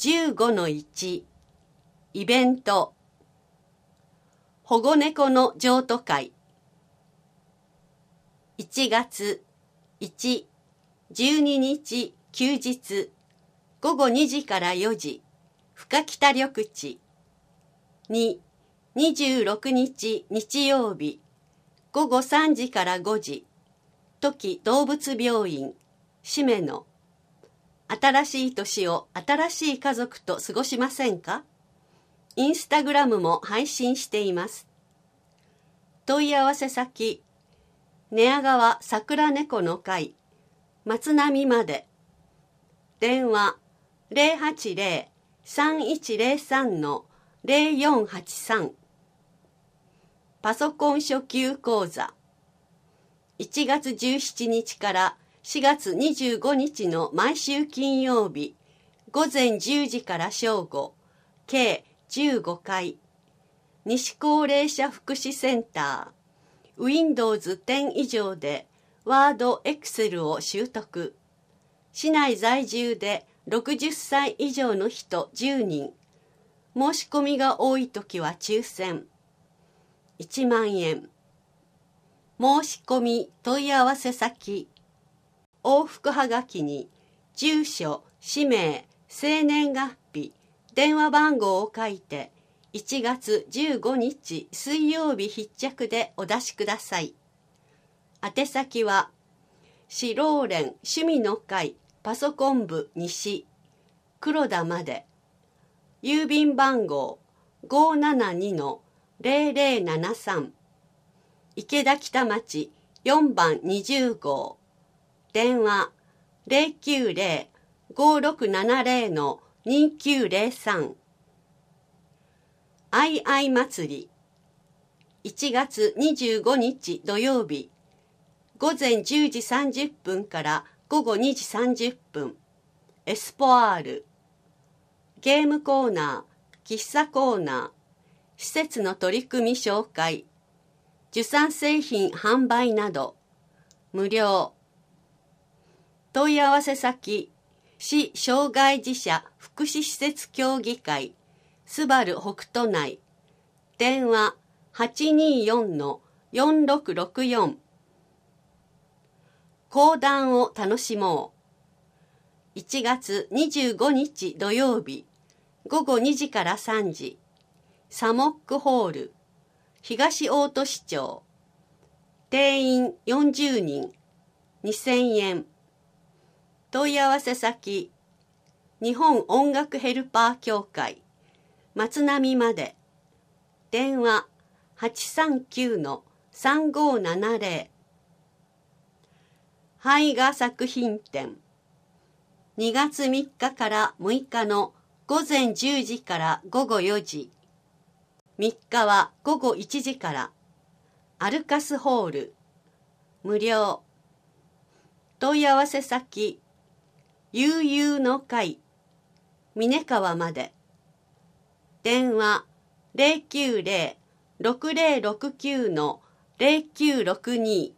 15-1 イベント保護猫の譲渡会1月1、12日休日午後2時から4時深北緑地2、26日日曜日午後3時から5時トキ動物病院締野新しい年を新しい家族と過ごしませんか？インスタグラムも配信しています。問い合わせ先寝屋川桜猫の会松並まで電話 080-3103-0483 パソコン初級講座1月17日から4月25日の毎週金曜日午前10時から正午計15回西高齢者福祉センター Windows 10以上で Word、Excel を習得市内在住で60歳以上の人10人申し込みが多いときは抽選1万円申し込み問い合わせ先往復はがきに住所、氏名、生年月日、電話番号を書いて1月15日水曜日必着でお出しください。宛先はシローレン趣味の会パソコン部西黒田まで郵便番号 572-0073 池田北町4番20号電話 090-5670-2903 あいあい祭り1月25日土曜日午前10時30分から午後2時30分エスポアールゲームコーナー喫茶コーナー施設の取り組み紹介受産製品販売など無料問い合わせ先市障害児者福祉施設協議会スバル北都内電話 824-4664 講談を楽しもう1月25日土曜日午後2時から3時サモックホール東大都市町定員40人2000円問い合わせ先日本音楽ヘルパー協会松並まで電話 839-3570 絵画作品展2月3日から6日の午前10時から午後4時3日は午後1時からアルカスホール無料問い合わせ先悠々の会峰川まで電話 090-6069-0962